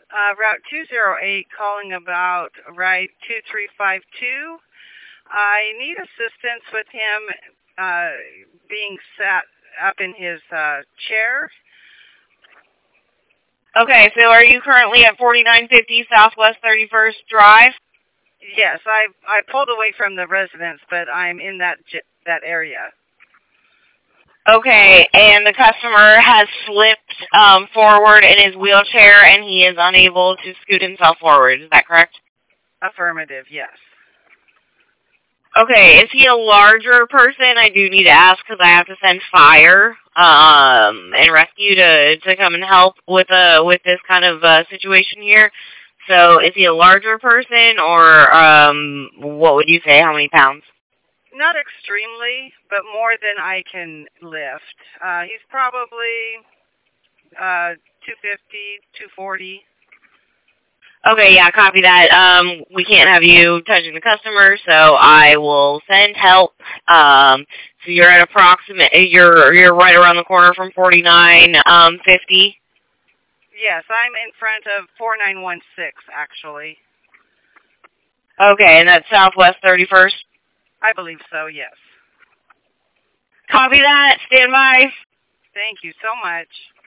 Route 208, calling about ride 2352. I need assistance with him being sat up in his chair. Okay, so are you currently at 4950 Southwest 31st Drive? Yes, I pulled away from the residence, but I'm in that area. Okay, and the customer has slipped forward in his wheelchair, and he is unable to scoot himself forward. Is that correct? Affirmative, yes. Okay, is he a larger person? I do need to ask because I have to send fire and rescue to come and help with this kind of situation here. So is he a larger person, or what would you say? How many pounds? Not extremely, but more than I can lift. He's probably 250, 240. Okay, yeah, copy that. We can't have you touching the customer, so I will send help. So you're at you're right around the corner from 4950. Yes, I'm in front of 4916, actually. Okay, and that's Southwest 31st? I believe so, yes. Copy that. Stand by. Thank you so much.